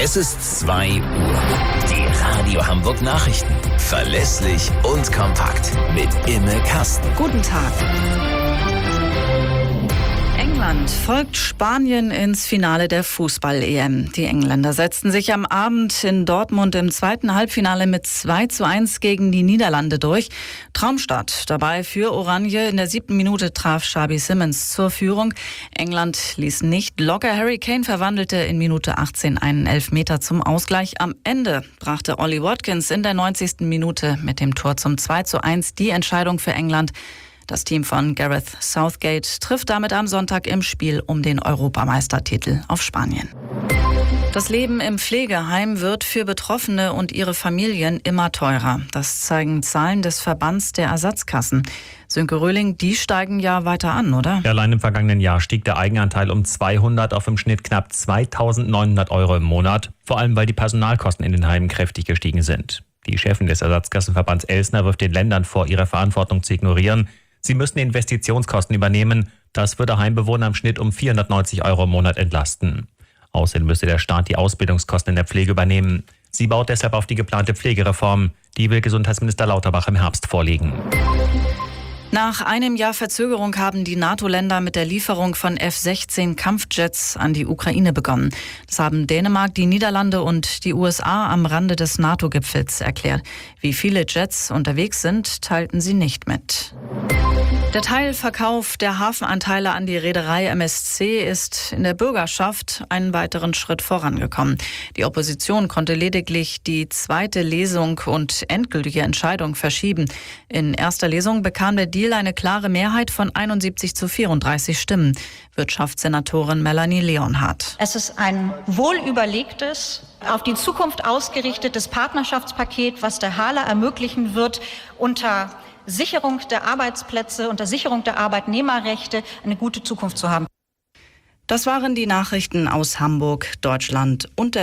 Es ist 2 Uhr. Die Radio Hamburg Nachrichten. Verlässlich und kompakt. Mit Imme Kasten. Guten Tag. England folgt Spanien ins Finale der Fußball-EM. Die Engländer setzten sich am Abend in Dortmund im zweiten Halbfinale mit 2:1 gegen die Niederlande durch. Traumstart dabei für Oranje. In der 7. Minute traf Xabi Simons zur Führung. England ließ nicht locker. Harry Kane verwandelte in Minute 18 einen Elfmeter zum Ausgleich. Am Ende brachte Ollie Watkins in der 90. Minute mit dem Tor zum 2:1 die Entscheidung für England. Das Team von Gareth Southgate trifft damit am Sonntag im Spiel um den Europameistertitel auf Spanien. Das Leben im Pflegeheim wird für Betroffene und ihre Familien immer teurer. Das zeigen Zahlen des Verbands der Ersatzkassen. Sönke Röhling, die steigen ja weiter an, oder? Ja, allein im vergangenen Jahr stieg der Eigenanteil um 200 auf im Schnitt knapp 2.900 € im Monat. Vor allem, weil die Personalkosten in den Heimen kräftig gestiegen sind. Die Chefin des Ersatzkassenverbands Elsner wirft den Ländern vor, ihre Verantwortung zu ignorieren. Sie müssen die Investitionskosten übernehmen. Das würde Heimbewohner im Schnitt um 490 € im Monat entlasten. Außerdem müsste der Staat die Ausbildungskosten in der Pflege übernehmen. Sie baut deshalb auf die geplante Pflegereform. Die will Gesundheitsminister Lauterbach im Herbst vorlegen. Nach einem Jahr Verzögerung haben die NATO-Länder mit der Lieferung von F-16 Kampfjets an die Ukraine begonnen. Das haben Dänemark, die Niederlande und die USA am Rande des NATO-Gipfels erklärt. Wie viele Jets unterwegs sind, teilten sie nicht mit. Der Teilverkauf der Hafenanteile an die Reederei MSC ist in der Bürgerschaft einen weiteren Schritt vorangekommen. Die Opposition konnte lediglich die zweite Lesung und endgültige Entscheidung verschieben. In erster Lesung bekam der Deal eine klare Mehrheit von 71:34 Stimmen. Wirtschaftssenatorin Melanie Leonhardt. Es ist ein wohlüberlegtes, auf die Zukunft ausgerichtetes Partnerschaftspaket, was der HHLA ermöglichen wird, unter Sicherung der Arbeitsplätze, unter Sicherung der Arbeitnehmerrechte eine gute Zukunft zu haben. Das waren die Nachrichten aus Hamburg, Deutschland und der